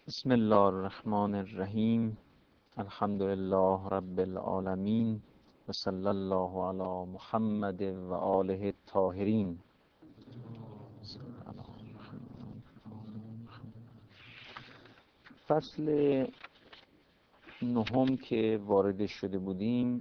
بسم الله الرحمن الرحیم. الحمد لله رب العالمین و صلی الله علی محمد و آله الطاهرین. فصل نهم که وارد شده بودیم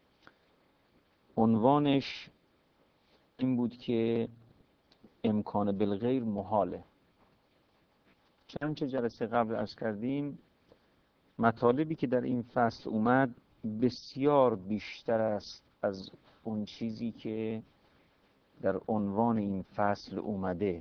عنوانش این بود که امکان بالغیر محاله. چنانچه جلسه قبل عرض کردیم مطالبی که در این فصل اومد بسیار بیشتر است از اون چیزی که در عنوان این فصل اومده.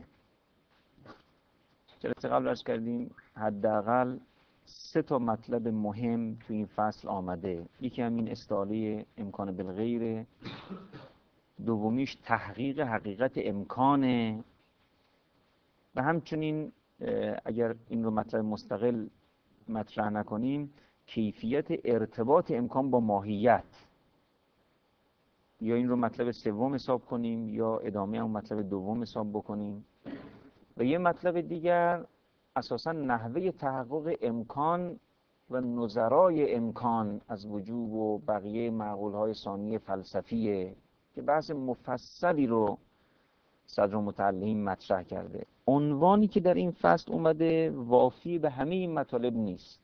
جلسه قبل عرض کردیم حداقل 3 مطلب مهم تو این فصل آمده. یکی همین استعاره امکان بالغیره، دومیش تحقیق حقیقت امکانه و همچنین اگر این رو مطلب مستقل مطرح نکنیم کیفیت ارتباط امکان با ماهیت، یا این رو مطلب سوم حساب کنیم یا ادامه اون مطلب دوم حساب بکنیم. و یه مطلب دیگر اساساً نحوه تحقق امکان و نظرای امکان از وجوب و بقیه معقولهای ثانی فلسفیه که بحث مفصلی رو صدر متعلیم مطرح کرده. عنوانی که در این فصل اومده وافی به همه این مطالب نیست.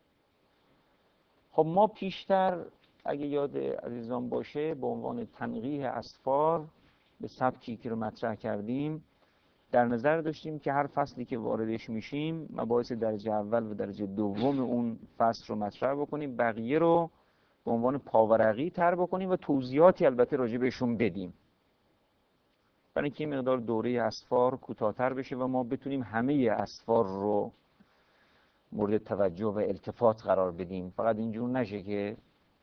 خب ما پیشتر اگه یاد عزیزان باشه به عنوان تنقیح اسفار به سبکی که رو مطرح کردیم در نظر داشتیم که هر فصلی که واردش میشیم مباحث درجه اول و درجه دوم اون فصل رو مطرح بکنیم، بقیه رو به عنوان پاورقی تر بکنیم و توضیحاتی البته راجع بهشون بدیم، برای اینکه این مقدار دوره اسفار کوتاه‌تر بشه و ما بتونیم همه اسفار رو مورد توجه و التفات قرار بدیم. فقط اینجور نشه که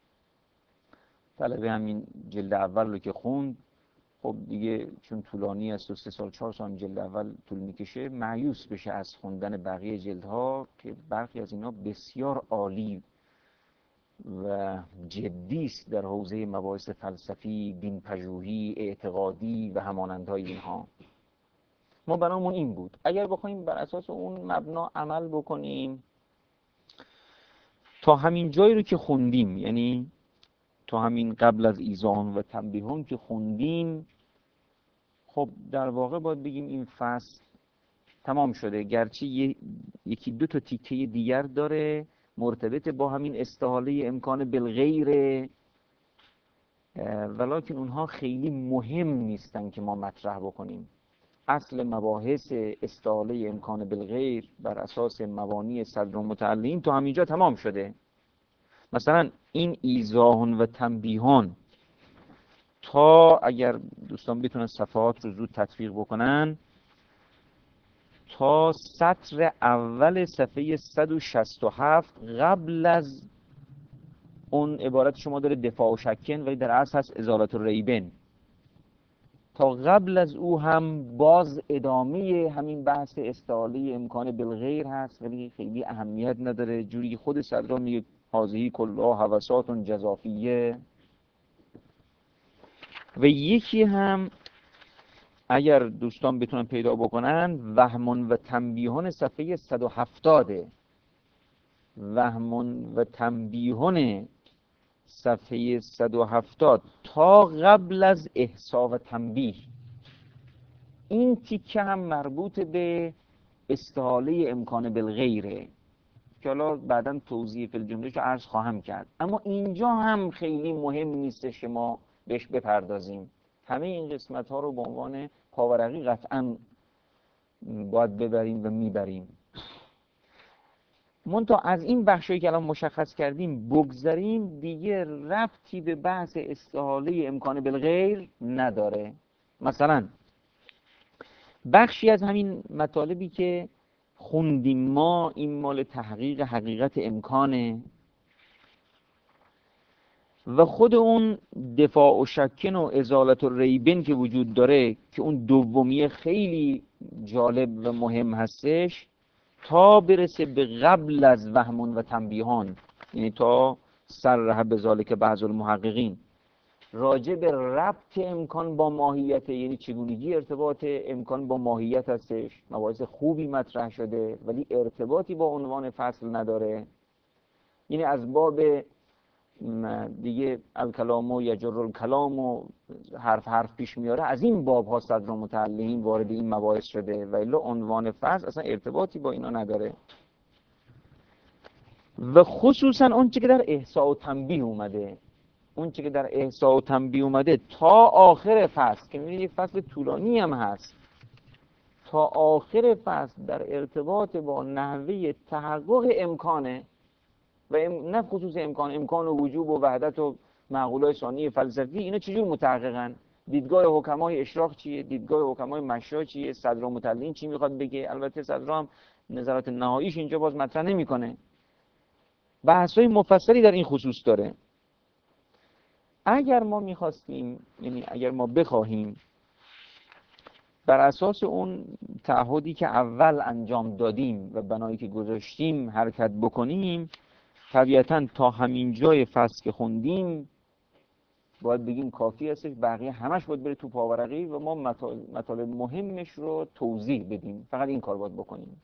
طلبه همین جلد اول رو که خوند خب دیگه چون طولانی است و 3 سال 4 سال جلد اول طول میکشه مایوس بشه از خوندن بقیه جلدها که برخی از اینا بسیار عالی و جدی است در حوزه مباحث فلسفی، دین پژوهی، اعتقادی و همانندهای اینها. ما برامون این بود اگر بخوایم بر اساس اون مبنا عمل بکنیم تا همین جایی رو که خوندیم، یعنی تا همین قبل از ایذان و تنبیهان که خوندیم، خب در واقع باید بگیم این فصل تمام شده، گرچه یکی دو تا تیکه دیگر داره مرتبط با همین استحاله امکان بالغیر، ولکن اونها خیلی مهم نیستن که ما مطرح بکنیم. اصل مباحث استحاله امکان بالغیر بر اساس مبانی صدر متعلیم تا همینجا تمام شده. مثلا این ایضاحون و تنبیهان تا اگر دوستان بتونن صفحات رو زود تطبیق بکنن تا سطر اول صفحه 167 قبل از اون عبارت شما داره دفاع و شکن ولی در اصل هست ازالت الریبن، تا قبل از او هم باز ادامه همین بحث استعاله امکان بالغیر هست ولی خیلی اهمیت نداره، جوری که خود صدرا میگه هذه کلها هوسات جزافیه. و یکی هم اگر دوستان بتونن پیدا بکنن وهمون و تنبیهان صفحه 170، وهمون و تنبیهان صفحه 170 تا قبل از احصا و تنبیه، این تیکه هم مربوط به استحاله امکان بالغیره که حالا بعدا توضیح فی الجمله‌شو عرض خواهم کرد. اما اینجا هم خیلی مهم نیستش که ما بهش بپردازیم. همه این قسمت ها رو به عنوان پاورقی قطعا باید ببریم و میبریم. منتها از این بخشی که الان مشخص کردیم بگذاریم، دیگه ربطی به بحث استحاله امکان بالغیر نداره. مثلا بخشی از همین مطالبی که خوندیم ما این مال تحقیق حقیقت امکانه و خود اون دفاع و شکن و ازالت الریبن که وجود داره که اون دومیه خیلی جالب و مهم هستش تا برسه به قبل از وهمون و تنبیهان، یعنی تا صرح بذالک بعض المحققین. راجع به ربط امکان با ماهیت، یعنی چگونگی ارتباط امکان با ماهیت هستش. مباحث خوبی مطرح شده ولی ارتباطی با عنوان فصل نداره. یعنی از باب دیگه الکلام و یجر الکلام و حرف پیش میاره، از این باب ها صدر متعلقین وارد این مباحث شده و الا عنوان فصل اصلا ارتباطی با اینا نداره. و خصوصا اون چه که در احصاء و تنبیه اومده، اون چه که در احصاء و تنبیه اومده تا آخر فصل که می‌بینید یک فصل طولانی هم هست، تا آخر فصل در ارتباط با نحوه تحقق امکانه و نه خصوص امکان و وجوب و وحدت و معقولات ثانی فلسفی، اینا چجور متحققن؟ دیدگاه حکمای اشراق چیه؟ دیدگاه حکمای مشروع چیه؟ صدر متعلقین چی میخواد بگه؟ البته صدر هم نظرات نهاییش اینجا باز مطرح نمیکنه. بحث‌های مفصلی در این خصوص داره. اگر ما میخواستیم، یعنی اگر ما بخواهیم بر اساس اون تعهدی که اول انجام دادیم و بنایی که گذاشتیم حرکت بکنیم، طبیعتاً تا همین جای فصل که خوندیم باید بگیم کافی هستش، بقیه همش باید بره تو پاورقی و ما مطالب مهمش رو توضیح بدیم. فقط این کار باید بکنیم.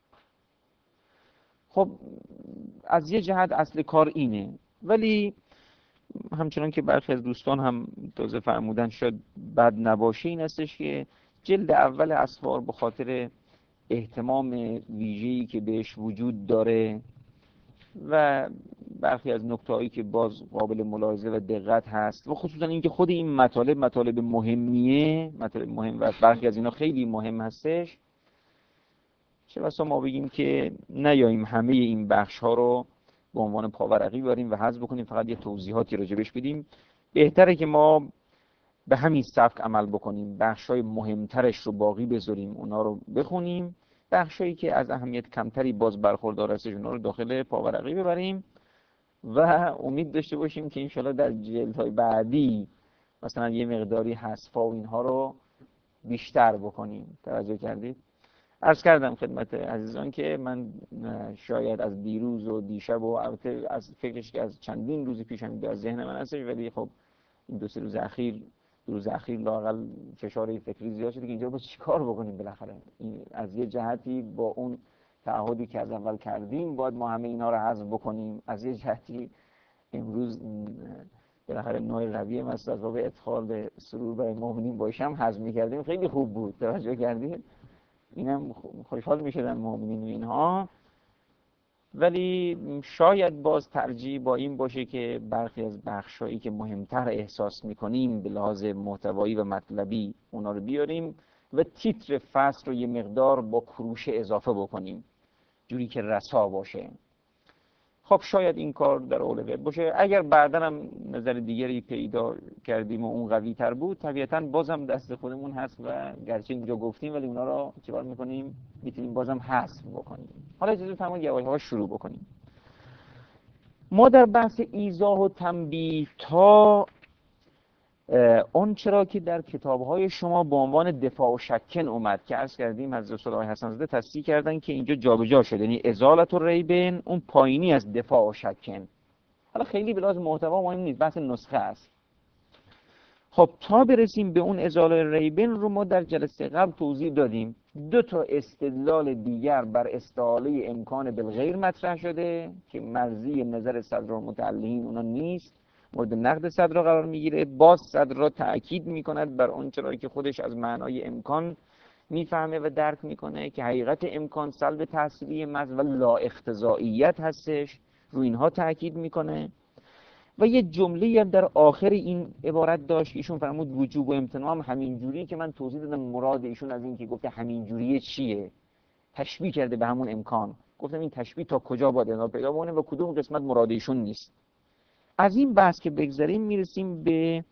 خب از یه جهت اصل کار اینه، ولی همچنان که برخی از دوستان هم تازه فرمودن شاید بد نباشه، این هستش که جلد اول اسفار به خاطر اهتمام ویژه‌ای که بهش وجود داره و برخی از نکته‌هایی که باز قابل ملاحظه و دقت هست و خصوصا اینکه خود این مطالب مهمیه، مطالب مهم و برخی از اینا خیلی مهم هستش، چه بسا ما بگیم که نیاییم همه این بخش‌ها رو به عنوان پاورقی بریم و حذف بکنیم، فقط یه توضیحاتی راجبش بدیم. بهتره که ما به همین سبک عمل بکنیم، بخش‌های مهمترش رو باقی بذاریم، اونا رو بخونیم، بخشایی که از اهمیت کمتری باز برخوردار هستش اونا رو داخل پاورقی ببریم و امید داشته باشیم که انشالله در جلدهای بعدی مثلا یه مقداری حذف‌ها و اینها رو بیشتر بکنیم. توجه کردید؟ عرض کردم خدمت عزیزان که من شاید از دیروز و دیشب و البته از فکرش که از چندین روز پیش هم در ذهن من هستش، ولی خب این دو روز اخیر لااقل فشار فکری زیاد شده که اینجا با چیکار بکنیم بالاخره. این از یه جهتی با اون تعهدی که از اول کردیم باید ما همه اینا رو حذف بکنیم، از یه جهتی امروز بالاخره نوع رویه مثل از باب ادخال به سرور برای مؤمنین باشم حذف می‌کردیم، خیلی خوب بود. توجه کردید؟ اینم خوشحال می‌شدن مؤمنین و اینها، ولی شاید باز ترجیح با این باشه که برخی از بخشایی که مهمتر احساس میکنیم به لحاظ محتوایی و مطلبی اونا رو بیاریم و تیتر فصل رو یه مقدار با کروشه اضافه بکنیم جوری که رسا باشه. خب شاید این کار در اولویت باشه. اگر بعداً هم نظر دیگری پیدا کردیم و اون قوی تر بود، طبیعتاً بازم دست خودمون هست و گرچه اینجا گفتیم ولی اونا رو چیکار میکنیم؟ میتونیم بازم حذف بکنیم. حالا اجازه فرمایید یواش شروع بکنیم. ما در بحث ایضاح و تنبیه تا اون چرا که در کتاب‌های شما به عنوان دفاع و شکن اومد که عرض کردیم حضرت استاد آقای حسن زاده تصحیح کردن که اینجا جابجا شده، یعنی ازالت الریبین اون پایینی از دفاع و شکن. حالا خیلی به لحاظ محتوا مهم نیست، بحث نسخه است. خب تا برسیم به اون ازاله الریبین رو ما در جلسه قبل توضیح دادیم. دو تا استدلال دیگر بر استعاله امکان بالغیر مطرح شده که مرضی نظر صدر متعلقین اونا نیست، مورد نقد صدر قرار میگیره. باز صدر را تأکید میکند بر اون چرایی که خودش از معنای امکان میفهمه و درک میکنه که حقیقت امکان سلب تحصیلی محض و لا اقتضائیت هستش، رو اینها تأکید میکنه. و یه جمله‌ای هم در آخر این عبارت داشت که ایشون فرمود وجوب و امتناع هم همین جوری، که من توضیح دادم مراد ایشون از این که گفته همین جوریه چیه، تشبیه کرده به همون امکان. گفتم این تشبیه تا کجا باید ادامه پیدا کنه و کدوم قسمت مراد ایشون نیست. از این بحث که بگذریم میرسیم به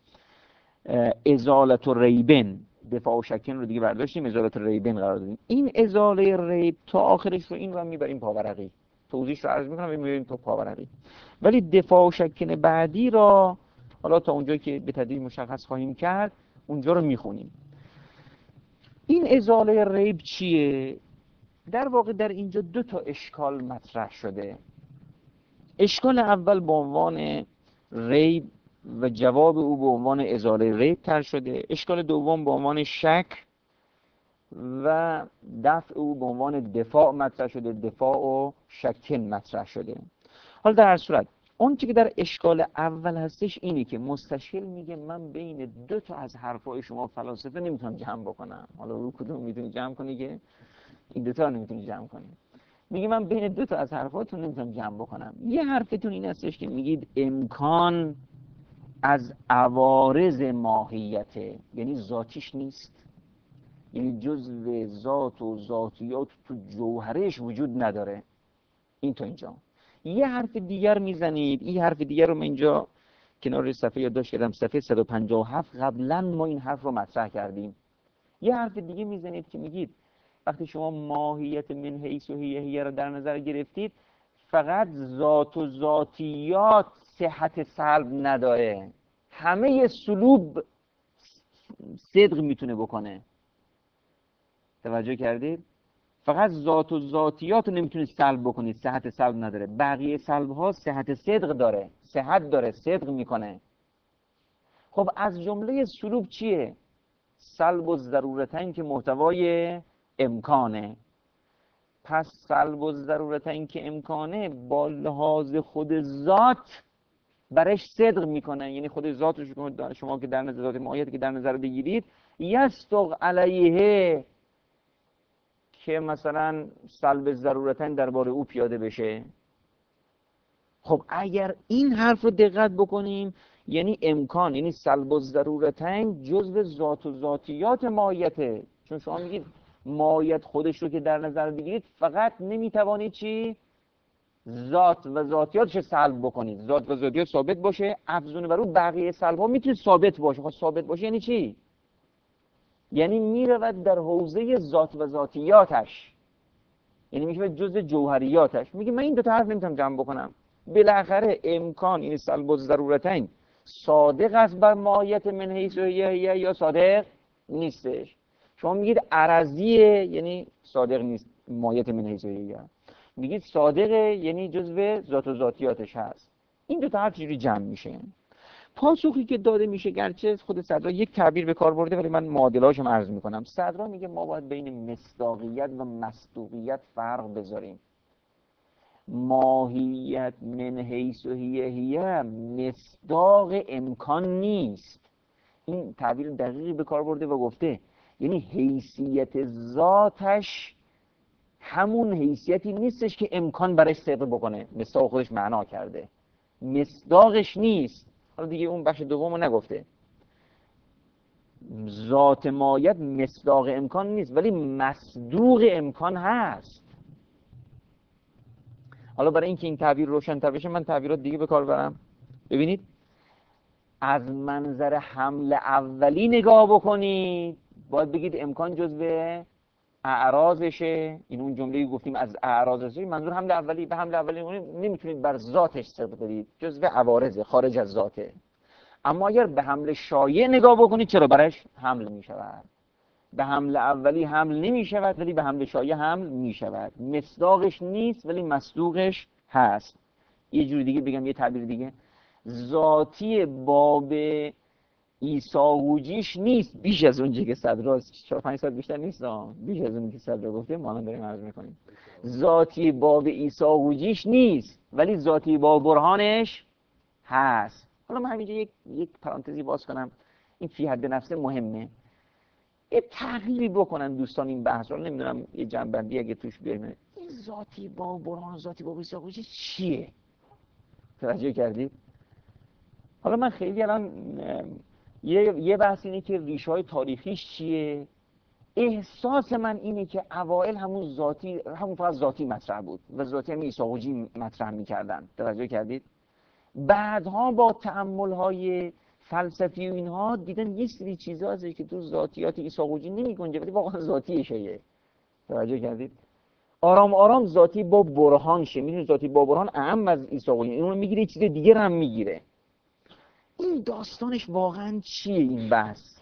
ازالت الریبین. دفاع و شکن رو دیگه برداشتیم، ازالت الریبین قرار دادیم. این ازاله ریب تا آخرش رو این رو هم میبریم پاورقی، توضیحش رو عرض میکنم میبریم تو پاورقی. ولی دفاع و شکن بعدی را حالا تا اونجایی که به تدریج مشخص خواهیم کرد اونجا رو میخونیم. این ازاله ریب چیه؟ در واقع در اینجا دو تا اشکال مطرح شده. اشکال اول به عنوان ریب و جواب او به عنوان ازاله ریب تر شده. اشکال دوم به عنوان شک و دفع او به عنوان دفاع مطرح شده، دفاع و شکن مطرح شده. حالا در هر صورت اون چی که در اشکال اول هستش اینه که مستشکل میگه من بین دو تا از حرفای شما فلاسفه نمیتونم جمع بکنم. حالا رو کدوم میتونی جمع کنی که این دو تا نمیتونی جمع کنی؟ میگه من بین دو تا از حرفاتون نمیتونم جمع بکنم. یه حرفتون این هستش که میگید امکان از عوارض ماهیته، یعنی ذاتیش نیست، یعنی جزء ذات و ذاتیات تو جوهرش وجود نداره. این تا اینجا. یه حرف دیگر میزنید، این حرف دیگر رو من اینجا کنار صفحه یادداشت کردم، صفحه 157. قبلا ما این حرف رو مطرح کردیم. یه حرف دیگه میزنید که میگید وقتی شما ماهیت من حیث و هیه رو در نظر گرفتید، فقط ذات و ذاتیات صحت سلب نداره، همه سلوب صدق میتونه بکنه. توجه کردید؟ فقط ذات و ذاتیات رو نمیتونید سلب بکنید، صحت سلب نداره. بقیه سلب ها صحت صدق داره، صحت داره، صدق میکنه. خب از جمله سلوب چیه؟ سلب الضرورتین که محتوای امکانه. پس سلب الضرورتین که امکانه با لحاظ خود ذات برش صدق میکنه، یعنی خود ذات شما که در نظر ذات ماهیت که در نظر بگیرید، یستق علیه که مثلا سلب ضرورتن درباره او پیاده بشه. خب اگر این حرف رو دقت بکنیم، یعنی امکان، یعنی سلب الضرورتین جزء ذات و ذاتیات ماهیته. چون شما میگید ماهیت خودش رو که در نظر بگیرید، فقط نمیتوانید چی؟ ذات و ذاتیاتش سلب بکنید. ذات و ذاتیات ثابت باشه، افزون بر اون بقیه سلب ها میتونه ثابت باشه. خب ثابت باشه یعنی چی؟ یعنی میرود در حوزه ذات و ذاتیاتش، یعنی میشه جزء جوهریاتش. میگه من این دو تا حرف نمیتونم جمع بکنم. بالاخره امکان، این سلب الضرورتین، صادق است بر ماهیت من حیث و هیه یا صادق نیستش. شما میگید عرضیه، یعنی صادق نیست ماهیت من حیث و هیه. میگید صادقه، یعنی جزء ذات و ذاتیاتش هست. این دو تا حرف چجوری جمع میشه؟ پاسخی که داده میشه، گرچه خود صدرا یک تعبیر به کار برده، ولی من معادله‌اشو عرض میکنم. صدرا میگه ما باید بین مصداقیت و مصدوقیت فرق بذاریم. ماهیت من حیث و هیه مصداق امکان نیست. این تعبیر دقیقی به کار برده و گفته یعنی حیثیت ذاتش همون حیثیتی نیستش که امکان برای صدق بکنه. مصداق خودش معنا کرده، مصداقش نیست. حالا دیگه اون بخش دومو نگفته. ذات ماهیت مصداق امکان نیست، ولی مصدوق امکان هست. حالا برای اینکه این تعبیر روشن تر بشه، من تعبیرات دیگه به کار برم. ببینید، از منظر حمل اولی نگاه بکنید، باید بگید امکان جزء اعراضشه. این اون جمله‌ای گفتیم از اعراضشه. منظور حمل اولی. به حمل اولی نمیتونید بر ذاتش صدق بدید، جزء عوارضه، خارج از ذاته. اما اگر به حمل شایع نگاه بکنید، چرا برایش حمل می شود. به حمل اولی حمل نمی شود، ولی به حمل شایع حمل می شود. مصداقش نیست ولی مصدوقش هست. یه جور دیگه بگم، یه تعبیر دیگه، ذاتی باب ایساوجیش نیست بیش از اونجا که صدرا 4-5 ساعت بیشتر نیست، بیش از اونجا که صدرا گفته ما الان داریم عرض میکنیم. ذاتی باب ایساوجیش نیست ولی ذاتی باب برهانش هست. حالا من همینجا یک پرانتزی باز کنم، این فی حد نفسه مهمه. یه تحلیلی بکنن دوستان این بحث رو، نمیدونم یه جنبندی اگه توش بیاریم. این ذاتی با برهان، ذاتی با بیساقوچی چیه؟ توجه کردید؟ حالا من خیلی الان یه بحث اینه که ریشه های تاریخیش چیه. احساس من اینه که اوائل همون فقط ذاتی مطرح بود و ذاتی هم ایساقوچی مطرح میکردن. توجه کردید؟ بعدها با تأمل‌های فلسفی و اینها دیدن یه سری چیزا هست که تو ذاتیات ایساقوچی نمی‌گنجه ولی واقعا ذاتی شیء. توجه کردید؟ آرام آرام ذاتی با برهان شه. می‌دونید ذاتی با برهان اهم از ایساقوچی، اینو میگیره چیز دیگه هم میگیره. این داستانش واقعا چیه این بحث؟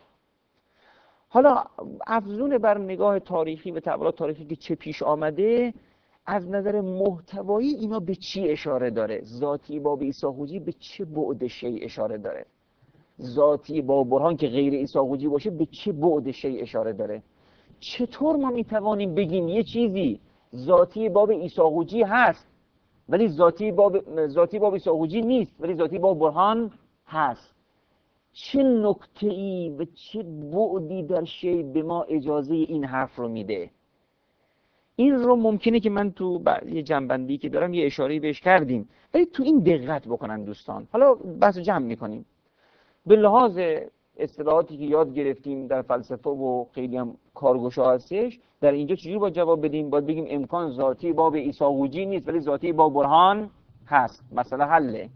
حالا افزون بر نگاه تاریخی و تأملات تاریخی که چه پیش آمده، از نظر محتوایی اینا به چی اشاره داره؟ ذاتی باب عیسی حجی به چه بعد شیء اشاره داره؟ ذاتی با برهان که غیر عیسی حجی باشه به چه بعد شیء اشاره داره؟ چطور ما میتوانیم بگیم یه چیزی ذاتی باب عیسی حجی هست ولی ذاتی باب عیسی حجی نیست ولی ذاتی باب برهان هست؟ چه نکته‌ای و چه بعدی در شیء به ما اجازه این حرف رو میده؟ این رو ممکنه که من تو یه جنبندی که دارم یه اشاره‌ای بهش کردیم، ولی تو این دقت بکنن دوستان. حالا بحث جمع میکنیم به لحاظ اصطلاحاتی که یاد گرفتیم در فلسفه و خیلی هم کارگشا هستش. در اینجا چجوری باید جواب بدیم؟ باید بگیم امکان ذاتی باب عیسی حجی نیست ولی ذاتی باب برهان هست، مسئله حله.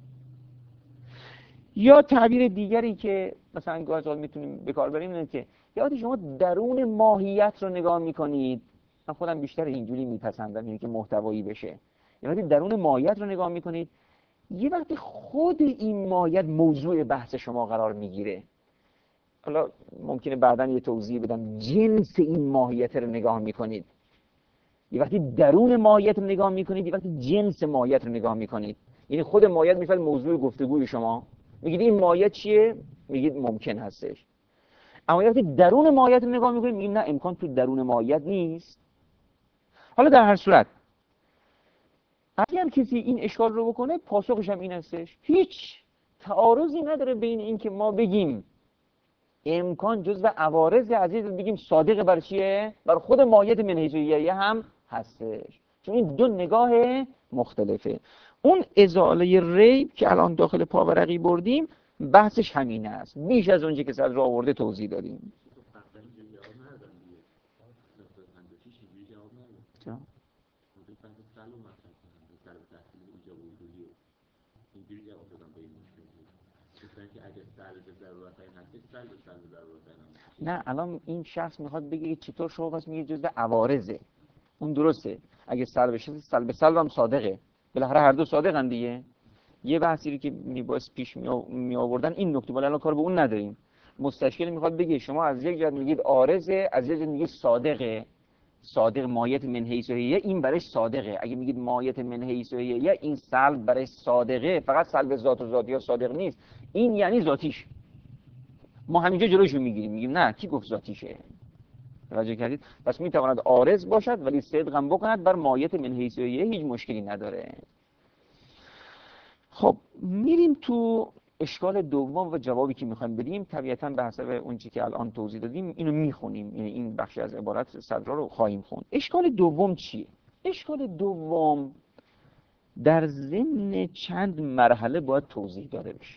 یا تعبیر دیگری که مثلا گاهی میتونیم به کار بریم اینه که یادی شما درون ماهیت رو نگاه میکنید. من خودم بیشتر اینجوری میپسندم، اینه که محتوایی بشه. یعنی درون ماهیت رو نگاه میکنید، یه وقتی خود این ماهیت موضوع بحث شما قرار میگیره. حالا ممکنه بعداً یه توضیح بدم. جنس این ماهیت رو نگاه میکنید، یه وقتی درون ماهیت رو نگاه میکنید، یه وقتی جنس ماهیت رو نگاه میکنید. یعنی خود ماهیت میشه موضوع گفتگوی شما. میگید این ماهیت چیه؟ میگید ممکن هستش. اما وقتی درون ماهیت رو نگاه میکنید میگید نه، امکان تو درون ماهیت نیست. حالا در هر صورت اگر کسی این اشکال رو بکنه، پاسخش هم این هستش هیچ تعارضی نداره بین این که ما بگیم امکان جزء عوارض عزیز، بگیم صادق بر چیه؟ بر خود ماهیت منهجیه هم هستش، چون این دو نگاه مختلفه. اون ازاله ریب که الان داخل پاورقی بردیم بحثش همین است، بیش از اونچه که صدر آورده توضیح دادیم. نه الان این شخص میخواد بگه چطور شما پس میگه جزء عوارضه. اون درسته، اگه سلب بشه سلب هم صادقه، بالاخره هر دو صادقن دیگه. یه بحثی رو که میباید پیش می آوردن این نکته، ولی الان کار به اون نداریم. مستشکل میخواد بگه شما از یک جهت میگید عارضه، از یک جهت میگید صادقه. صادق ماهیت من حیث هیه، این برای صادقه. اگه میگید ماهیت من حیث هیه، این سلب برای صادقه، فقط سلب ذات و ذاتی ها صادق نیست، این یعنی ذاتیش. ما همینجا جلوشو میگیریم، میگیم نه، کی گفت ذاتیشه؟ توجه کردید؟ پس میتواند عارض باشد ولی صدق هم بکند بر ماهیت من حیث هیه، هیچ مشکلی نداره. خب میریم تو اشکال دوم و جوابی که میخوایم بدیم. طبیعتاً به حسب اون چیزی که الان توضیح دادیم اینو میخونیم، یعنی این بخشی از عبارت صدرا رو خواهیم خوند. اشکال دوم چیه؟ اشکال دوم در ضمن چند مرحله باید توضیح داده بشه.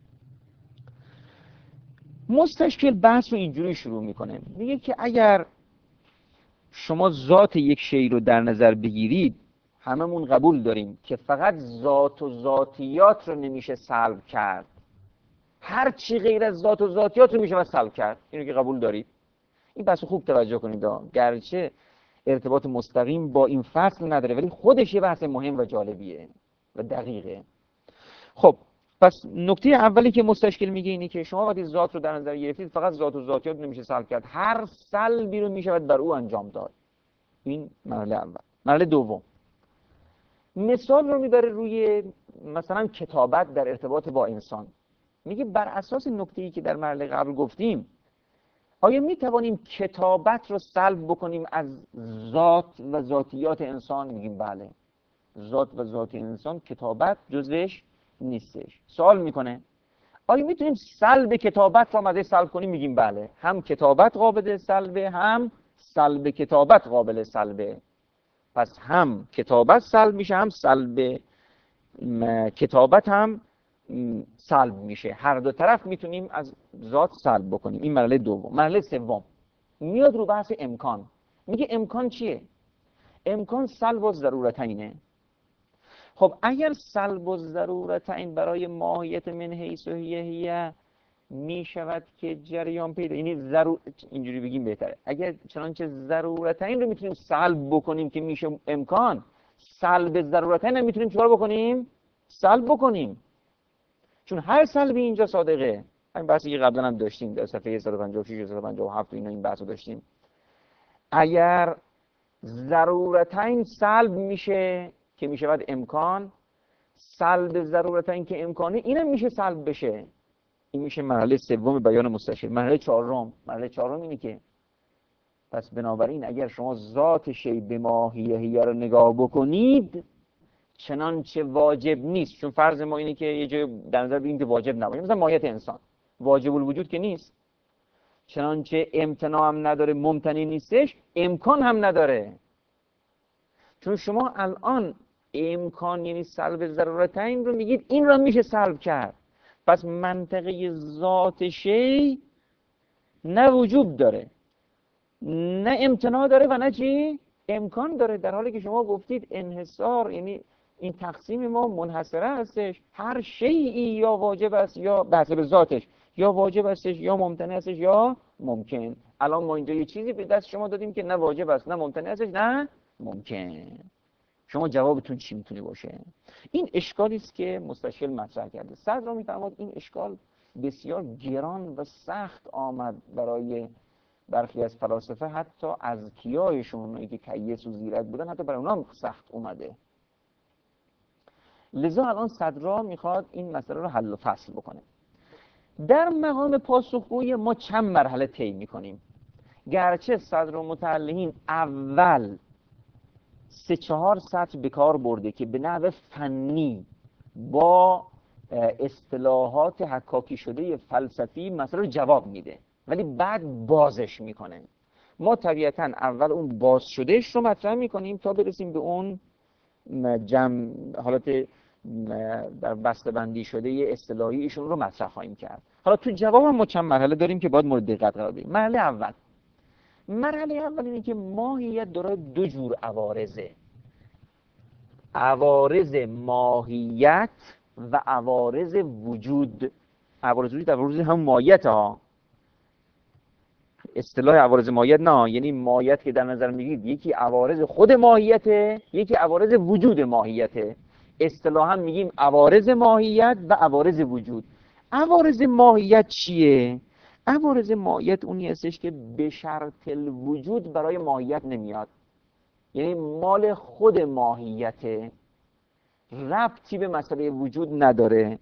مستشکل بحث رو اینجوری شروع میکنه، میگه که اگر شما ذات یک شی رو در نظر بگیرید، هممون قبول داریم که فقط ذات و ذاتیات رو نمیشه سلب کرد، هر چی غیر از ذات و ذاتیات رو میشه سلب کرد. اینو که قبول دارید. این بحث خوب توجه کنید، گرچه ارتباط مستقیم با این فصل نداره ولی خودش یه بحث مهم و جالبیه و دقیقه. خب پس نکته اولی که مستشکل میگه اینه که شما وقتی ذات رو در نظر گرفتید، فقط ذات و ذاتیات رو نمیشه سلب کرد، هر سلبی رو میشود بر او انجام داد. این مرحله اول. مرحله دوم، مثال رو میبره روی مثلا کتابت در ارتباط با انسان. میگه بر اساس نکته‌ای که در مرحله قبل گفتیم، آیا میتوانیم کتابت رو سلب بکنیم از ذات و ذاتیات انسان؟ میگیم بله، ذات و ذاتی انسان کتابت جزوش نیستش. سوال میکنه آیا میتونیم سلب کتابت رو ازش سلب کنیم؟ میگیم بله، هم کتابت قابل سلبه، هم سلب کتابت قابل سلبه. پس هم کتابت سلب میشه، هم سلب کتابت هم سلب میشه. هر دو طرف میتونیم از ذات سلب بکنیم. این مرحله دوم. مرحله سوم میاد رو بحث امکان. میگه امکان چیه؟ امکان سلب و ضرورتینه. خب اگر سلب و ضرورتین برای ماهیت من حیث هیه میشود که جریان پیدا، یعنی اینجوری بگیم بهتره، اگر چنانچه ضرورتین رو میتونیم سلب بکنیم که میشه امکان، سلب ضرورتین هم میتونیم چیکار بکنیم؟ سلب بکنیم. چون هر سلبی اینجا صادقه. همین بحثی که قبلا هم داشتیم در صفحه 156 157 اینا این بحثو داشتیم. اگر ضرورتاً سلب میشه که میشه بعد امکان، سلب ضرورتاً که امکانه اینم میشه سلب بشه. این میشه مرحله سوم بیان مستشیر. مرحله چهارم اینه که پس بنابراین اگر شما ذات شی به ماهیه رو نگاه بکنید چنانچه واجب نیست، چون فرض ما اینه که یه جای در نظر بگیریم که واجب نباشه، مثلا ماهیت انسان واجب الوجود که نیست، چنانچه امتناع هم نداره، ممتنع نیستش، امکان هم نداره. چون شما الان امکان یعنی سلب ضرورتین رو میگید، این رو میشه سلب کرد. پس منطقه ذات شی نه وجوب داره، نه امتناع داره و نه چی؟ امکان داره. در حالی که شما گفتید انحصار یعنی این تقسیم ما منحصره هستش، هر شیئی یا واجب است یا به حسب ذاتش، یا واجب هستش یا ممتنع هستش یا ممکن. الان ما اینجا یه چیزی به دست شما دادیم که نه واجب است نه ممتنع هستش نه ممکن. شما جوابتون چی میتونه باشه؟ این اشکالی است که مستشکل مطرح کرده. صدر میفرماد این اشکال بسیار گران و سخت آمد برای برخی از فلاسفه، حتی از کیایشون، اونایی که کیس و زیرک بودن، حتی برای اونا سخت اومده. لذا الان صدرا میخواد این مسئله رو حل و فصل بکنه. در مقام پاسخگویی ما چند مرحله طی میکنیم. گرچه صدر و متعلقین اول 3-4 سطر به کار برده که به نحو فنی با اصطلاحات حکاکی شده فلسفی مسئله رو جواب میده، ولی بعد بازش میکنه. ما طبیعتا اول اون باز شدهش رو مطرح میکنیم تا برسیم به اون حالت در بسته‌بندی شده اصطلاحی ایشون رو مطرح خواهیم کرد. حالا تو جواب ما چند مرحله داریم که باید مورد دقت قرار بدیم. مرحله اول اینه که ماهیت داره دو جور عوارضه: عوارض ماهیت و عوارض وجود. عوارض وجود عوارض هم ماهیت ها. اصطلاح عوارض ماهیت نه، یعنی ماهیت که در نظر میگیرید یکی عوارض خود ماهیته، یکی عوارض وجود ماهیته. اصطلاحا میگیم عوارض ماهیت و عوارض وجود. عوارض ماهیت چیه؟ عوارض ماهیت اونی هستش که به شرط الوجود برای ماهیت نمیاد، یعنی مال خود ماهیته، ربطی به مسئله وجود نداره.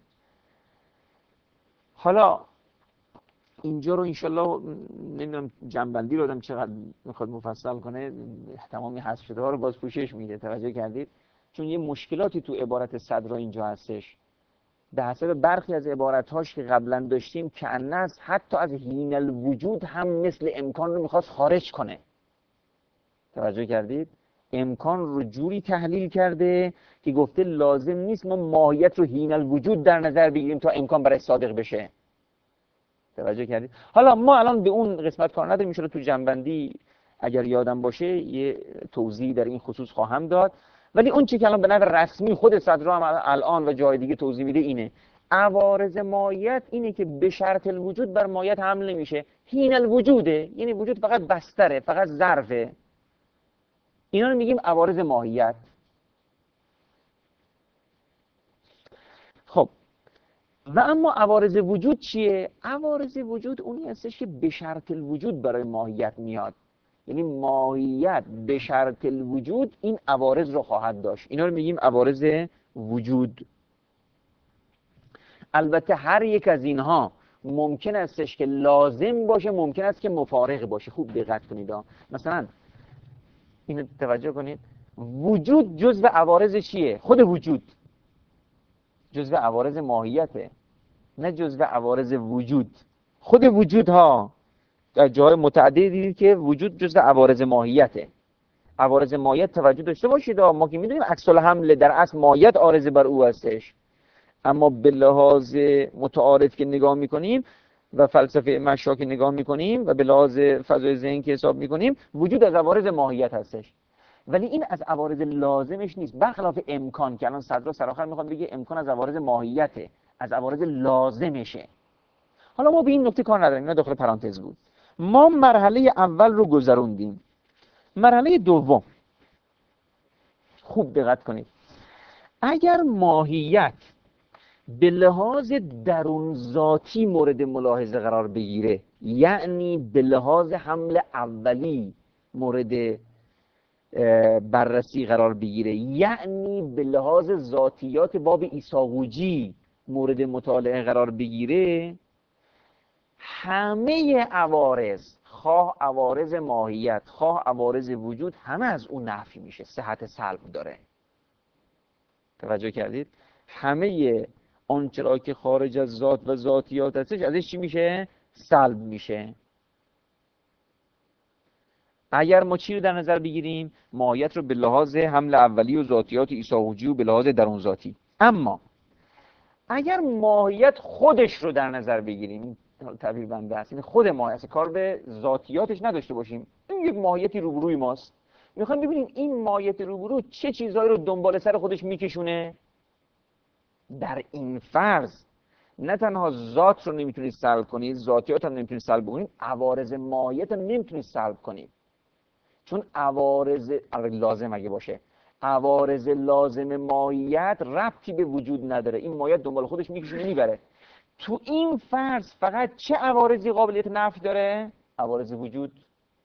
حالا اینجا رو انشالله نمیدونم جنبندی رو آدم چقدر میخواد مفصل کنه، تمامی حذف شده ها رو باز پوشش میده. توجه کردید؟ چون یه مشکلاتی تو عبارت صدرا اینجا هستش. به حسب برخی از عبارتهاش که قبلا داشتیم که انس حتی از حین الوجود هم مثل امکان رو میخواست خارج کنه. توجه کردید؟ امکان رو جوری تحلیل کرده که گفته لازم نیست ما ماهیت رو حین الوجود در نظر بگیریم تا امکان برای صادق بشه. توجه کردید؟ حالا ما الان به اون قسمت کار نداریم، میشه تو جنبندی اگر یادم باشه یه توضیح در این خصوص خواهم داد. ولی اون چی که الان به نحو رسمی خود صدرا هم الان و جای دیگه توضیح میده اینه: عوارض ماهیت اینه که به شرط الوجود بر ماهیت حمل نمیشه، حین الوجوده، یعنی وجود فقط بستره، فقط ظرفه. اینا رو میگیم عوارض ماهیت. خب و اما عوارض وجود چیه؟ عوارض وجود اونی هستش که به شرط الوجود برای ماهیت میاد، یعنی ماهیت به شرط الوجود این عوارض رو خواهد داشت. اینا رو میگیم عوارض وجود. البته هر یک از اینها ممکن استش که لازم باشه، ممکن است که مفارق باشه. خوب دقت کنید مثلا اینو توجه کنید، وجود جزء عوارض چیه؟ خود وجود جزء عوارض ماهیته، نه جزء عوارض وجود. خود وجود ها در جای متعددی دیدید که وجود جزء عوارض ماهیته. عوارض ماهیت توجه داشته باشید، ما که میدونیم عکس الحمل در اصل ماهیت عارض بر او هستش، اما به لحاظ متعارف که نگاه میکنیم و فلسفه مشا که نگاه میکنیم و به لحاظ فضای ذهن که حساب میکنیم، وجود از عوارض ماهیت هستش، ولی این از عوارض لازمش نیست. برخلاف امکان که الان صدرا سرآخر میخواد بگه امکان از عوارض ماهیته، از عوارض لازمشه. حالا ما به این نکته کار نداریم، اینا داخل پرانتز بود. ما مرحله اول رو گذروندیم. مرحله دوم، خوب دقت کنید، اگر ماهیت به لحاظ درون ذاتی مورد ملاحظه قرار بگیره، یعنی به لحاظ حمل اولی مورد بررسی قرار بگیره، یعنی به لحاظ ذاتیات باب ایساقوجی مورد مطالعه قرار بگیره، همه عوارض، خواه عوارض ماهیت خواه عوارض وجود، همه از اون نفی میشه، صحت سلب داره. توجه کردید؟ همه آنچه را که خارج از ذات و ذاتیات هستش ازش چی میشه؟ سلب میشه. اگر ما چی رو در نظر بگیریم؟ ماهیت رو به لحاظ حمل اولی و ذاتیات ایساقوجی و به لحاظ درون ذاتی. اما اگر ماهیت خودش رو در نظر بگیریم، تعبیر بنده است، یعنی خود ماهیت، کار به ذاتیاتش نداشته باشیم، این یک ماهیتی روبروی ماست، میخوایم ببینیم این ماهیت روبرو چه چیزهایی رو دنبال سر خودش میکشونه. در این فرض نه تنها ذات رو نمیتونید سلب کنید، ذاتیات هم نمیتونید سلب کنید، عوارض ماهیت هم نمیتونید سلب کنید، چون عوارض لازم اگه باشه، عوارض لازم ماهیت ربطی به وجود نداره، این ماهیت دنبال خودش میکشونه میبره. تو این فرض فقط چه عوارضی قابلیت نفی داره؟ عوارض وجود.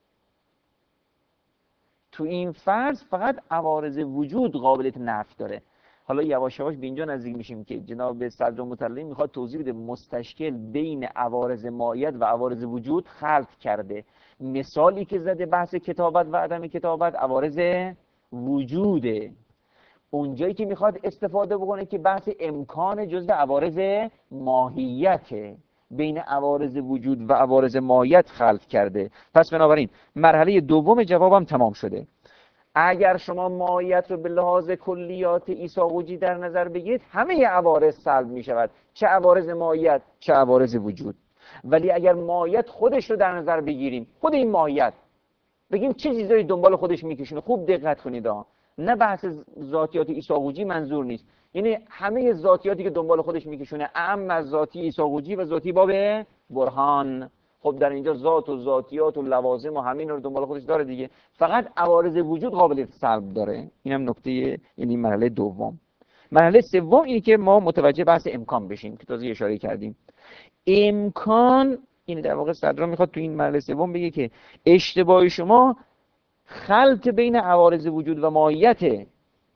تو این فرض فقط عوارض وجود قابلیت نفی داره. حالا یواش یواش به اینجا نزدیک میشیم که جناب صدر مطلعی میخواد توضیح بده مستشکل بین عوارض ماهیت و عوارض وجود خلط کرده. مثالی که زده بحث کتابت و عدم کتابت عوارض وجوده. اونجایی که میخواد استفاده بکنه که بحث امکان جزء عوارض ماهیته، بین عوارض وجود و عوارض ماهیت خلط کرده. پس بنابراین مرحله دوم جوابم تمام شده. اگر شما ماهیت رو به لحاظ کلیات ایساقوجی در نظر بگیرید، همه عوارض سلب می شود، چه عوارض ماهیت چه عوارض وجود. ولی اگر ماهیت خودش رو در نظر بگیریم، خود این ماهیت بگیم چه چیزایی دنبال خودش میکشونه، خوب دقت کنید نه بحث ذاتیات ایساقوجی منظور نیست، یعنی همه ذاتیاتی که دنبال خودش میکشونه، اعم از ذاتی ایساقوجی و ذاتی باب برهان. خب در اینجا ذات و ذاتیات و لوازم و همین رو دنبال خودش داره دیگه، فقط عوارض وجود قابلیت سلب داره. اینم نکته، یعنی مرحله دوم. مرحله سوم اینه که ما متوجه بحث امکان بشیم که تازه اشاره کردیم. امکان، این در واقع صدرا میخواد تو این مرحله سوم بگه که اشتباه شما خلط بین عوارض وجود و ماهیته.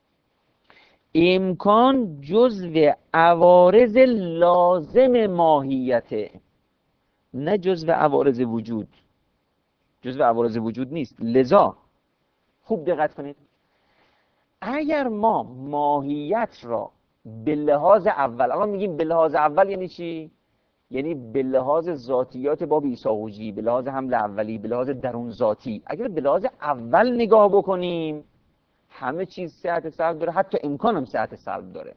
امکان جزو عوارض لازم ماهیته، نه جزو عوارض وجود. جزو عوارض وجود نیست. لذا خوب دقت کنید، اگر ما ماهیت را به لحاظ اول، الان میگیم به لحاظ اول یعنی چی؟ یعنی به لحاظ ذاتیات باب ایساقوجی، به لحاظ حمل اولی، به لحاظ درون ذاتی، اگر به لحاظ اول نگاه بکنیم همه چیز صحت سلب داره، حتی امکان هم صحت سلب داره.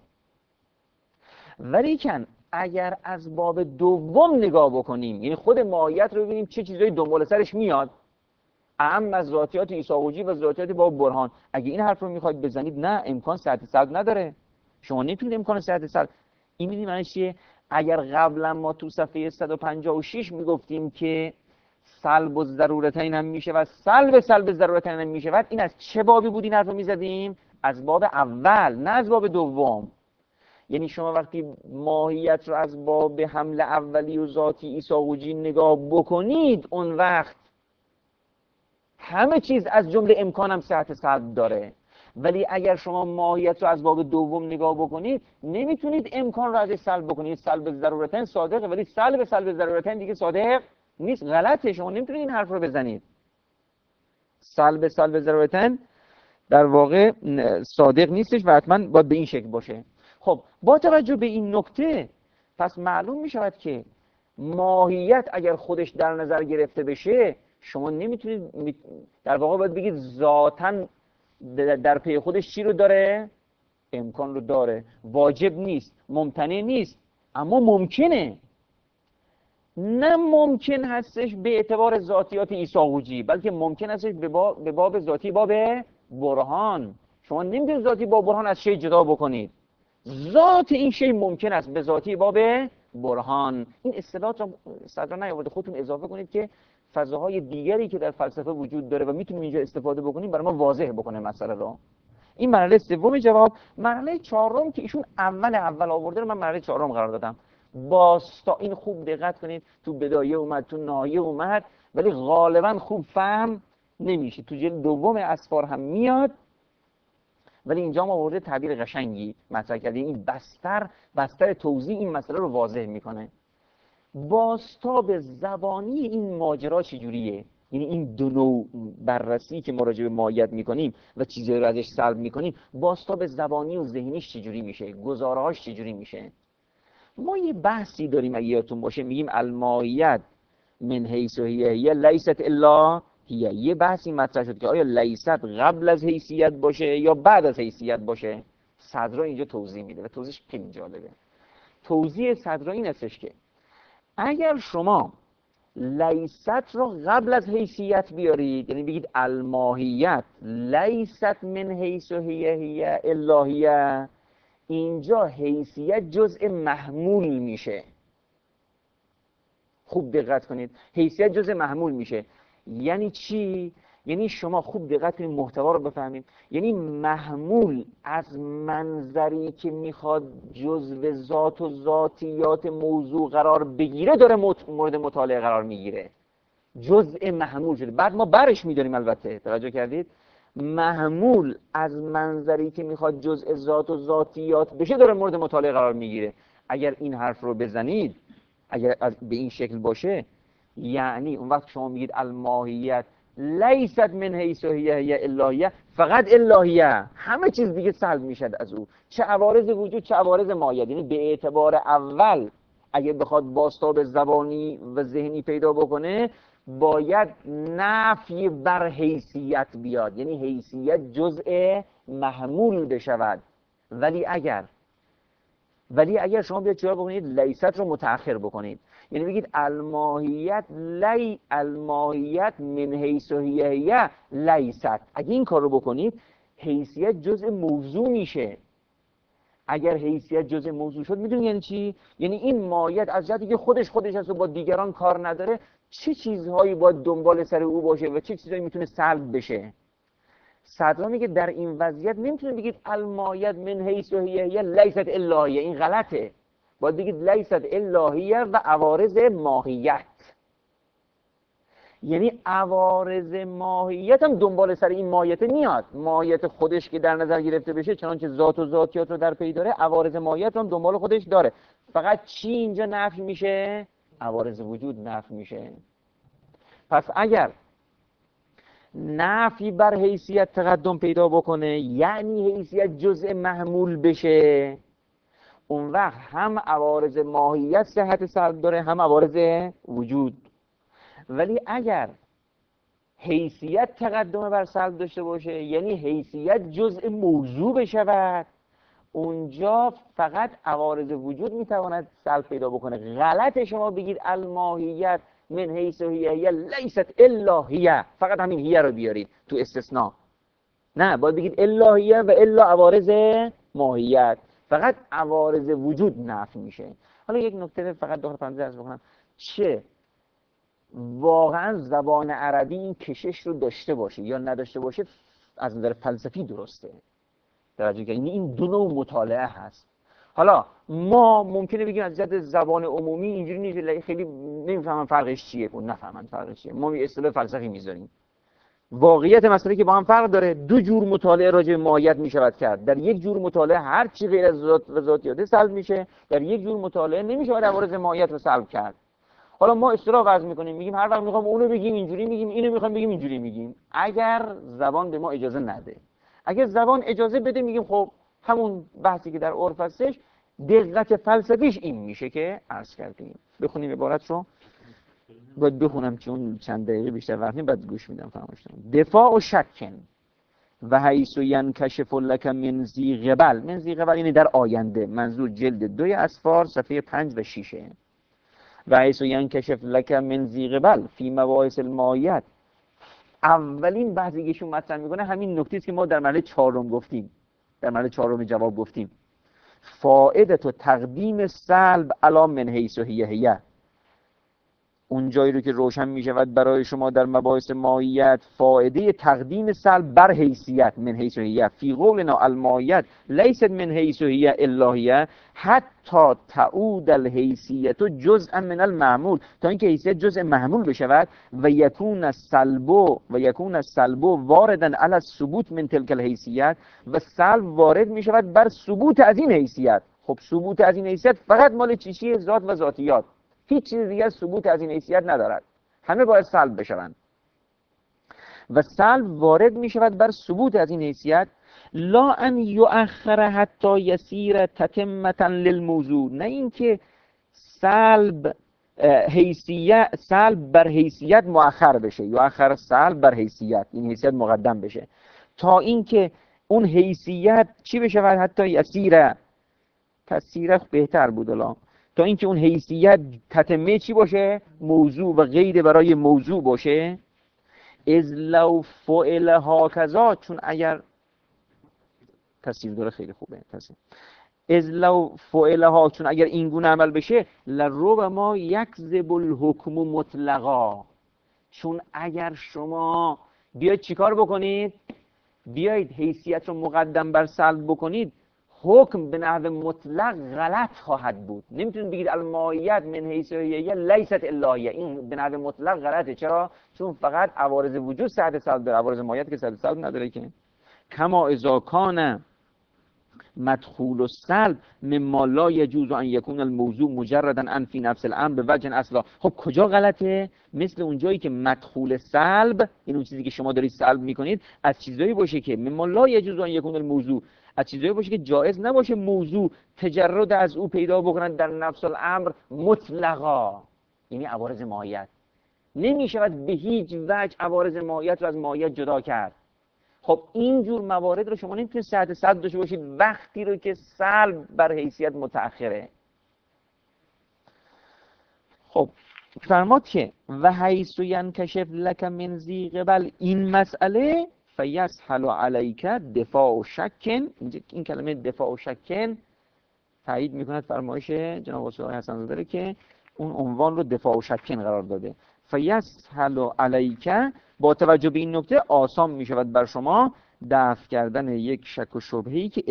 ولیکن اگر از باب دوم نگاه بکنیم، یعنی خود ماهیت رو ببینیم چه چیزایی دنبال سرش میاد، اهم از ذاتیات ایساقوجی و ذاتیات باب برهان، اگه این حرف رو میخواید بزنید نه امکان صحت سلب نداره، شما نمیتونید امکان صحت سلب. این میدونید معنیش چیه؟ اگر قبلا ما تو صفحه 156 میگفتیم که سلب و ضرورتین هم میشه و سلب ضرورتین هم میشه، این از چه بابی بود این حرف رو میزدیم؟ از باب اول، نه از باب دوم. یعنی شما وقتی ماهیت رو از باب حمل اولی و ذاتی ایساقوجی نگاه بکنید، اون وقت همه چیز از جمله امکان هم صحت سلب داره. ولی اگر شما ماهیت رو از باب دوم نگاه بکنید، نمیتونید امکان رو ازش سلب بکنید. سلب ضرورتین صادقه، ولی سلب ضرورتین دیگه صادق نیست، غلطه. شما نمیتونید این حرف رو بزنید. سلب ضرورتین در واقع صادق نیستش و حتما باید به این شکل باشه. خب با توجه به این نکته پس معلوم می شود که ماهیت اگر خودش در نظر گرفته بشه، شما نمیتونید، در واقع باید بگید ذاتاً در پی خودش چی رو داره؟ امکان رو داره. واجب نیست، ممتنع نیست، اما ممکنه. نه ممکن هستش به اعتبار ذاتیات ایساقوجی، بلکه ممکن هستش به باب ذاتی باب برهان. شما نمیتونید ذاتی باب برهان از شی جدا بکنید. ذات این شی ممکن است به ذاتی باب برهان. این اصطلاحات رو صدرا نیاورده، خودتون اضافه کنید که فضاهای دیگری که در فلسفه وجود داره و میتونیم اینجا استفاده بکنیم برای ما واضح بکنه مسئله رو. این مرحله سوم جواب. مرحله چهارم که ایشون اول آورده رو من مرحله چهارم قرار دادم. این خوب دقت کنید، تو بدایه اومد، تو نهایه اومد، ولی غالبا خوب فهم نمیشه. تو جلد دوم اسفار هم میاد، ولی اینجا ما آورده تعبیر قشنگی مطرح کرده. این بستر توضیح این مسئله رو واضح میکنه. بازتاب زبانی این ماجرا چجوریه؟ یعنی این دو نوع بررسی که ما راجع به ماهیت میکنیم و چیزایی رو ازش سلب میکنیم، بازتاب زبانی و ذهنیش چجوری میشه؟ گزاره‌هاش چجوری میشه؟ ما یه بحثی داریم اگه یادتون باشه، میگیم الماهیت من حیث هی لیست الا هی. یه بحثی مطرح شد که آیا لیست قبل از حیثیت باشه یا بعد از حیثیت باشه. صدرا اینجا توضیح میده و توضیحش خیلی جالبه. توضیح صدرا این هستش که اگر شما لیست رو قبل از حیثیت بیارید، یعنی بگید الماهیت لیست من حیث هی الا هی، اینجا حیثیت جزء محمول میشه. خوب دقت کنید، حیثیت جزء محمول میشه. یعنی چی؟ یعنی شما خوب دقت کنید محتوا رو بفهمید. یعنی محمول از منظری که میخواد جزء ذات و ذاتیات موضوع قرار بگیره داره مورد مطالعه قرار میگیره. جزء محمول شده. بعد ما برش میداریم. البته توجه کردید؟ محمول از منظری که میخواد جزء ذات و ذاتیات بشه داره مورد مطالعه قرار میگیره. اگر این حرف رو بزنید، اگر به این شکل باشه، یعنی اون وقت شما میگید الماهیت لیست من حیث هی الا هی، فقط الا هی، همه چیز دیگه سلب میشد از او، چه عوارض وجود چه عوارض ماهیت. یعنی به اعتبار اول اگه بخواد بازتاب زبانی و ذهنی پیدا بکنه، باید نفی بر حیثیت بیاد، یعنی حیثیت جزء محمول بشود. ولی اگر شما بیاد چیکار بکنید؟ لیست رو متأخر بکنید، یعنی بگید الماهیت الماهیت من حیث هی لیست. اگه این کار رو بکنید، حیثیت جزء موضوع میشه. اگر حیثیت جزء موضوع شد، میدونی یعنی چی؟ یعنی این ماهیت از جهتی که خودش هست و با دیگران کار نداره، چه چیزهایی باید دنبال سر او باشه و چه چیزهایی میتونه سلب بشه. صدرا میگه در این وضعیت نمیتونه بگید الماهیت من حیث هی لیست الا هی، این غلطه. باید بگید لیست الا هی و عوارض ماهیت. یعنی عوارض ماهیت هم دنبال سر این ماهیت میاد. ماهیت خودش که در نظر گرفته بشه، چنانچه ذات و ذاتیات رو در پی داره، عوارض ماهیت هم دنبال خودش داره. فقط چی اینجا نفی میشه؟ عوارض وجود نفی میشه. پس اگر نفی بر حیثیت تقدم پیدا بکنه، یعنی حیثیت جزء محمول بشه، اون وقت هم عوارض ماهیت صحت سلب داره، هم عوارض وجود. ولی اگر حیثیت تقدم بر سلب داشته باشه، یعنی حیثیت جزء موضوع بشود، اونجا فقط عوارض وجود میتواند سلب پیدا بکنه. غلط شما بگید الماهیت من حیث هی لیست الا هی، فقط همین هی رو بیارید تو استثناء. نه، باید بگید الا هی و الا عوارض ماهیت. فقط عوارض وجود نفی میشه. حالا یک نکته فقط داخل پرانتز عرض بکنم، چه واقعا زبان عربی این کشش رو داشته باشه یا نداشته باشه، از نظر فلسفی درسته. توجه کنید، این دو نوع مطالعه هست. حالا ما ممکنه بگیم از جهت زبان عمومی اینجوری نیست، خیلی نمیفهمن فرقش چیه، اون نفهمن فرقش چیه، ما یه اصطلاح فلسفی میذاریم. واقعیت مسئله که با هم فرق داره. دو جور مطالعه راجع به ماهیت میشود کرد. در یک جور مطالعه هر چی غیر از ذات و ذاتیات سلب میشه، در یک جور مطالعه نمیشه عوارض ماهیت رو سلب کرد. حالا ما اصطلاح وضع میکنیم، میگیم هر وقت میخوام اونو بگیم اینجوری میگیم، اینو میخوام بگیم اینجوری میگیم، اگر زبان به ما اجازه نده. اگر زبان اجازه بده میگیم خب همون بحثی که در عرف هستش، دقت فلسفیش این میشه که عرض کردیم. بخونیم عبارت رو. باید بخونم چون چند دقیقه بیشتر وقت نیم، بعد گوش میدم. فراموش نکنم. دفاع و شکن و حیث ینکشف لک من ذی قبل. من ذی قبل یعنی در آینده. منظور جلد 2 اسفار صفحه 5 و 6. و حیث ینکشف لک من ذی قبل فی مباحث الماهیت. اولین بحثی که ایشون مطرح میکنه همین نکته است که ما در مرحله 4 گفتیم، در مرحله 4 جواب گفتیم. فائده و تقدیم سلب علی من حیث هی. اون جایی رو که روشن می شود برای شما در مباحث ماهیت فائده تقدیم سلب بر حیثیت من حیث و هیه فی قولنا الماهیت لیست من حیث و هیه الهیه حتی تعود الحیثیت جزءا من المعمول، تا اینکه حیثیت جزء معمول بشود و یکون السلب واردا علی الثبوت من تلک الحیثیت و سلب وارد می شود بر ثبوت از این حیثیت. خب ثبوت از این حیثیت فقط مال چیزی ذات و ذاتیات، هیچ چیز دیگه ثبوت از این حیثیت ندارد، همه باید سلب بشوند و سلب وارد می شود بر ثبوت از این حیثیت لا ان یؤخر حتی یسیر تتمة للموضوع، نه اینکه سلب بر حیثیت مؤخر بشه، یؤخر سلب بر حیثیت، این حیثیت مقدم بشه تا اینکه اون حیثیت چی بشه، حتی یسیر تسیره بهتر بود الان، تا اینکه اون حیثیت تتمه چی باشه، موضوع و غیر برای موضوع باشه. از لو فعل هاکذا، چون اگر تصویر داره خیلی خوبه تصویر، از لو فعل ها، چون اگر این گونه عمل بشه لربما یکذب الحکم مطلقا، چون اگر شما بیاید چیکار بکنید، بیاید حیثیت رو مقدم بر سلب بکنید، حکم به نحو مطلق غلط خواهد بود. نمیتونید بگید الماهیت من حیث هیه لیست الهیه، این به نحو مطلق غلطه. چرا؟ چون فقط عوارض وجود صحت سلب داره، عوارض ماهیت که صحت سلب نداره که. کما اذا کان مدخول السلب مما لا یجوز ان یکون الموضوع مجردا عن فی نفس الامر به وجه اصلا. خب کجا غلطه؟ مثل اون جایی که مدخول سلب، این اون چیزی که شما دارید سلب میکنید، از چیزایی باشه که مما لا یجوز ان یکون الموضوع، از چیزایی باشه که جایز نباشه موضوع تجرد از او پیدا بکنن در نفس الامر مطلقا، یعنی عوارض ماهیت. نمیشود به هیچ وجه عوارض ماهیت رو از ماهیت جدا کرد. خب این جور موارد رو شما نمیتونید صحت سلب داشته باشید وقتی رو که سلب بر حیثیت متأخره. خب فرماد که و حیث ینکشف لک من ذی قبل این مسئله فیسهل علیک دفاع و شکن. این کلمه دفاع و شکن تایید میکند فرمایش جناب استاد حسن زاده که اون عنوان رو دفاع و شکن قرار داده. فیسهل علیک، با توجه به این نکته آسان می شود بر شما دفع کردن یک شک و شبهه‌ای که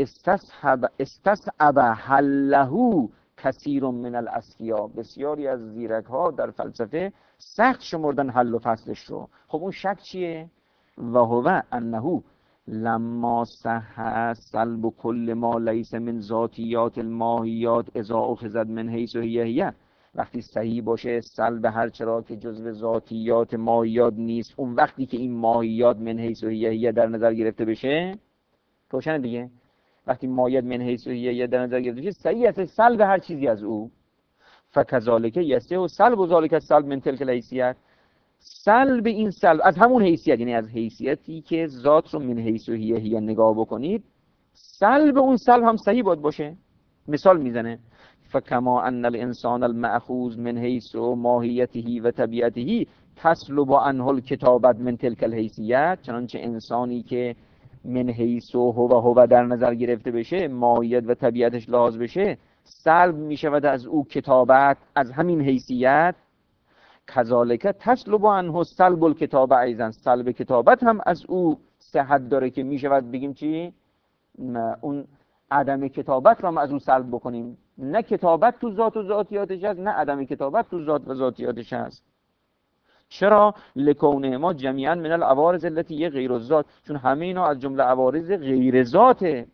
استصعب حله کثیر من الاذکیا، بسیاری از زیرک ها در فلسفه سخت شمردن حل و فصلش رو. خب اون شک چیه؟ و هو انه لما صح سلب کل ما لیس من ذاتیات الماهیات اذا اخذت من حیث هیه، وقتی صحیح باشه سلب هر چرا که جزو ذاتیات ماهیات نیست، اون وقتی که این ماهیات من حیث هیه در نظر گرفته بشه، روشن دیگه، وقتی ماهیت من حیث هیه در نظر گرفته بشه صحیح است سلب هر چیزی از او. فکذالک یصح سلب ذالک السلب من تلک الحیثیت، سلب این سلب از همون حیثیت، یعنی از حیثیتی که ذات رو من حیث هیه نگاه بکنید، سلب اون سلب هم صحیح باشه. مثال میزنه فکما ان الانسان المأخوذ من حیث ماهیته و طبیعته تسلب عنه الکتابت من تلک الحیثیت، چنانچه انسانی که من حیث هو در نظر گرفته بشه، ماهیت و طبیعتش لحاظ بشه، سلب میشود از او کتابت از همین حیثیت. کذالک تسلب عنه سلب الکتابه ایضا، سلب کتابت هم از او صحت داره که میشود بگیم چی؟ اون عدم کتابت رو هم از اون سلب بکنیم، نه کتابت تو ذات و ذاتیاتش هست، نه عدم کتابت تو ذات و ذاتیاتش هست. چرا؟ لکونه ما جمیعا من العوارض التي غیر الذات، چون همه اینا از جمله عوارض غیر ذاته،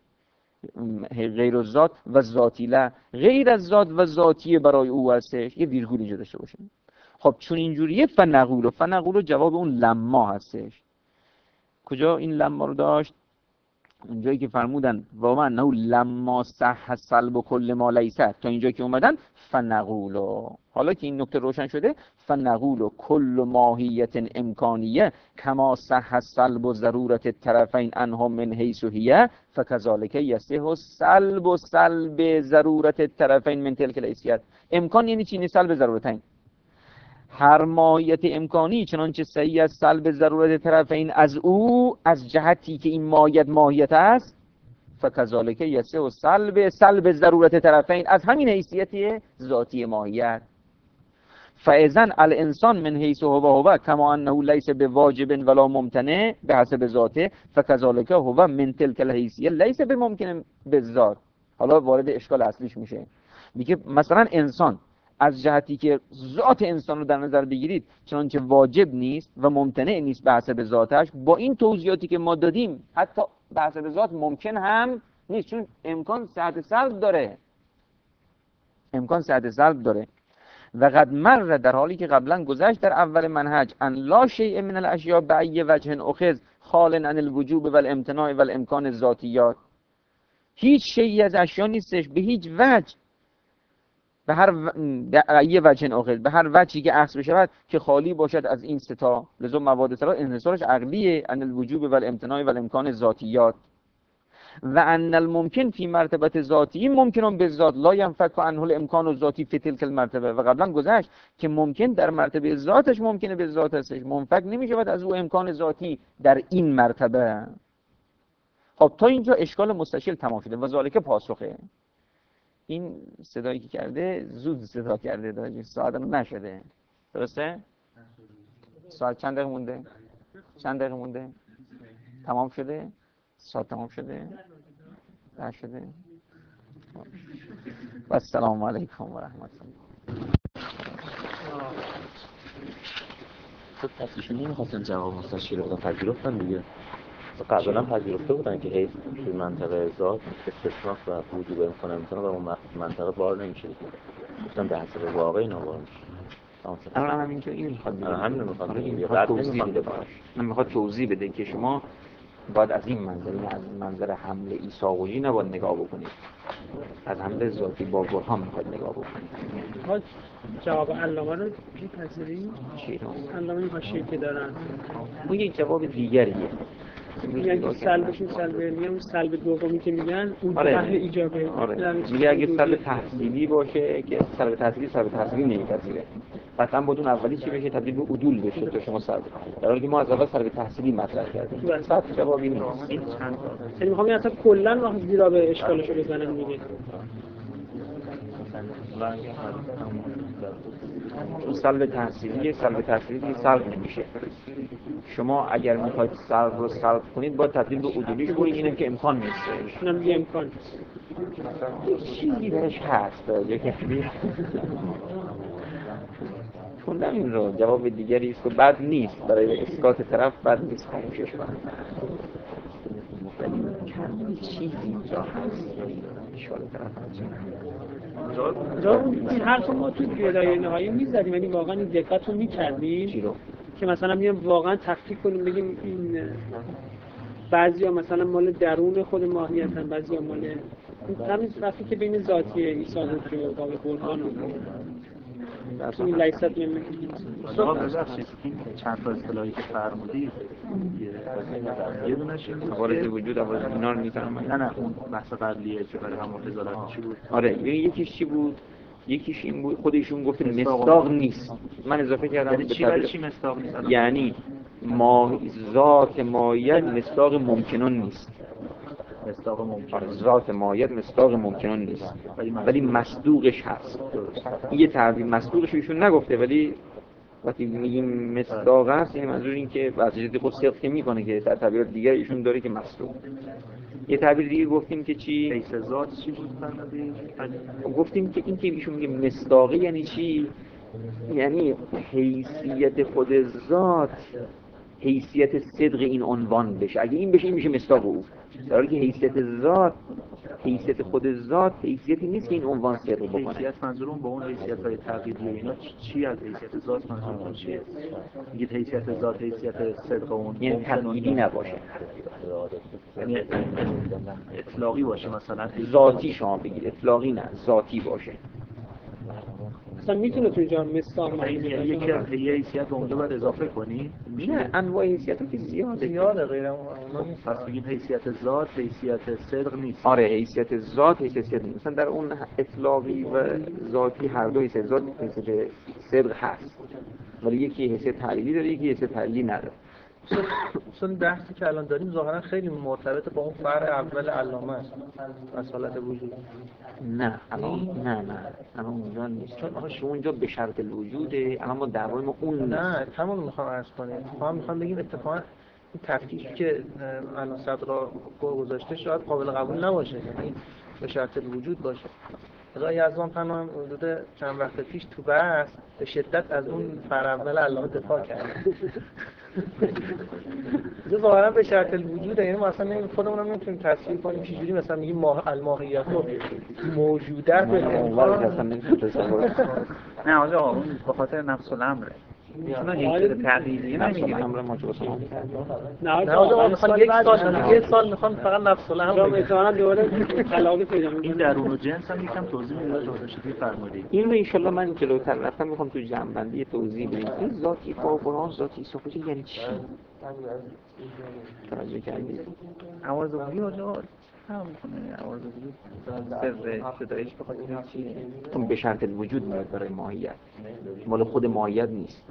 غیر الذات و ذاتی، لا غیر از ذات و ذاتی برای او هستش. یه ویرگول اینجا داشته باشیم. خب چون اینجوریه فنقول جواب اون لما هستش. کجا این لما رو داشت؟ اونجایی که فرمودن و من انه لما صح سلب کل ما لیست، تا اینجا که اومدن فنقول. حالا که این نکته روشن شده، فنقول کل ماهیت امکانیه کما صح سلب ضرورت الطرفین عنه من حیث هیه فکذالک یصح سلب ضرورت الطرفین من تلک الحیثیت. امکان یعنی چی؟ سلب ضرورتین. هر ماهیت امکانی چنانچه صحیح از سلب ضرورت طرفین از او، از جهتی که این ماهیت است، فکذالک یصح سلب ضرورت طرفین از همین حیثیت ذاتی ماهیت. فاذن الانسان من حیث هو کما انه لیس بواجب ولا ممتنع بحسب ذاته فكذلك هو من تلك الحیثیه لیس بممکن بالذات. حالا وارد اشکال اصلیش میشه، میگه مثلا انسان از جهتی که ذات انسان رو در نظر بگیرید چنانچه واجب نیست و ممتنع نیست به حسب ذاتش، با این توضیحاتی که ما دادیم حتی به حسب ذات ممکن هم نیست، چون امکان صحت سلب داره، امکان صحت سلب داره. و قد مر، در حالی که قبلا گذشت در اول منهج، ان لا شیء من الاشیاء بأی وجه اخذ خال عن الوجوب و الامتناع و الامکان الذاتیات. هیچ شیئی از اشیا نیستش به هیچ وجه، به هر یه وجه اخر، به هر وجهی که اخذ بشود که خالی باشد از این ستا. لذا مواد ستا انحصارش عقلیه، ان الوجوب و الامتناع و الامکان الذاتیات. و ان الممکن فی مرتبه ذاتی ممکنون بالذات لا ينفك عنه الامکان الذاتی فی تلک المرتبه. و قبلا گذشت که ممکن در مرتبه ذاتش ممکنه به ذات هستش، منفک نمیشود از او امکان ذاتی در این مرتبه. خب تا اینجا اشکال مستشکل تمام شده و ذالک پاسخه. این صدایی که کرده زود صدا کرده، داره ساعت نشده، درسته؟ ساعت چند دقیقه مونده؟ چند دقیقه مونده؟ تمام شده؟ ساعت تمام شده؟ نشده؟ و السلام علیکم و رحمت الله. خب پس ایشون نمیخواستن جواب مستشکل رو پذیرفتن دیگه. قبلا هم پذیرفته بودن که حیث توی منطقه ذات استثناء و وجوب امکان امتناع و اون منطقه بار نمیشه. گفتن به حسب واقع اینا بار میشه. الان همین که این میخواد بگه، همین رو میخواد بگه، میخواد توضیح بده باش. من میخواد توضیح بده که شما باید از این منظر، یعنی از منظر حمله ایساقویی نباید نگاه بکنید، از حمله ذاتی با برهان میخواد نگاه بکنید. میخواد جواب علامه رو بپذیریم؟ چی رو؟ علامه این حاشیه که دارن اون یک جواب دیگریه، میگن که سلبشون سلب علمیه، اون سلب دومی که میگن اون آره. اهل ایجابه. آره. میگه اگه سلب تحصیلی باشه که سلب تحصیلی نمیپذیره، قطعا بدون اولی چی بشه؟ تبدیل به عدول بشه تا شما سلب، در حالی که ما از اول سلب تحصیلی مطرح کردیم. سطح جوابی نیست. یعنی میخوام اصلا کلا وقت زیرا به اشکالشو بزنن دیگه. چون سلب تحصیلی سلب نمیشه. شما اگر میخواید سلب رو سلب کنید باید تبدیل به عدولیش کنید، اینم که امکان نیست. اینم یه امکان چیزی درش هست یکی خوندم این رو. جواب دیگری است و بد نیست برای اسکات طرف، بد نیست خاموشش کنم. ولی چیزی اینجا هست اشکال طرف هست. این حرف ما تو بیادای نهایی میزدیم، یعنی واقعا این دقت رو میکردیم که مثلا میام واقعا تفکیک کنیم بگیم این بعضی ها مثلا مال درون خود ماهیتن، بعضی ها مال همین وقتی که بین ذاتی عیسی و قابل قربان این لیست میمونه. چند تا اصطلاحی که فرمودید یه دونش این بود عوارض وجود عوارض اینا رو میتونم نه اون بحث قبلیه که برای هم متضادات چی بود؟ آره یکیش چی بود؟ یکیش این بود خودشون گفت مصداق نیست. من اضافه کردم یعنی چی برای چی مصداق نیست؟ یعنی ذات ماهیت مصداق ممکنون نیست. مصداق ممکن ذات ماهیت مصداق ممکنون نیست ولی مصدوقش هست. یه تعبیر مصدوقش ایشون نگفته، ولی وقتی میگیم مصداق هست یعنی منظور این که واسه خود صدق میکنه که در تعبیرات دیگر ایشون داره که مصدوق. یه تعبیر دیگه گفتیم که چی؟ حیث ذات چی بود فرمودید؟ گفتیم که این که ایشون میگه مصداقی یعنی چی؟ یعنی حیثیت خود ذات حیثیت صدق این عنوان بشه. اگه این بشه این میشه مصداق او، در حالی که حیثیت خود ذات حیثیتی نیست که این عنوان صدق بکنه. حیثیت منظورم با اون حیثیت‌های تقییدی اینا چی از حیثیت ذات منظورتون چیه؟ میگید حیثیت ذات حیثیت صدق اون یعنی تقییدی نباشه، یعنی اطلاقی باشه، مثلا ذاتی شما بگید، اطلاقی نه ذاتی باشه. اصلا میتونه تو اینجا مصداق معنی باشه. یه حیثیت به اونجا باید اضافه کنی؟ نه انواع حیثیت ها که زیاده غیر پس بگید حیثیت ذات حیثیت صدق نیست. آره حیثیت ذات حیثیت نیست. مثلا در اون اطلاقی و ذاتی هر دو حیثیت ذات حیثیت صدق هست، ولی یکی حیثیت تعلیلی داره یکی حیثیت تعلیلی نداره. اصلا بحثی که الان داریم ظاهرا خیلی مرتبط با اون فرع اول علامه است، مسئله وجود. نه الان اونجا نیست، چون آخه اونجا به شرط الوجوده. الان ما دعوای ما اون نیست. نه همون میخوام عرض کنم، میخوام بگیم اتفاقا این تفکیکی که الان صدرا گذاشته شاید قابل قبول نباشه، یعنی به شرط الوجود باشه. آقای یزدان پناهی حدود چند وقت پیش تو بحث به شدت از اون فرع اول علامه دفاع کرد. ظاهرا به شرط الوجود، یعنی ما اصلا خودمون نمیتونیم تصویر کنیم چجوری مثلا میگیم الماهیت موجوده به نه آقا اون به خاطر نفس الامره، چون هیچ تغییری نمیگیره. امر ما جو سلام نه آقا میخوان یک سال میخوان فقط نفس الامر مثلا دوباره علاقه پیدا این درون و جنس هم یکم توضیح میده جوادشی فرمودید. این رو ان شاء الله من جلوتر رفتم میخوام تو جمع‌بندی توضیح بدم. این ذاتی فاقران ذاتی صفاتی یعنی چی؟ توجه کردید؟ عوارض وجودی آقا هم کنه عوارض وجود سر شدایش بخواد چیه؟ اون به شرط الوجود میاد برای ماهیت، مال خود ماهیت نیست،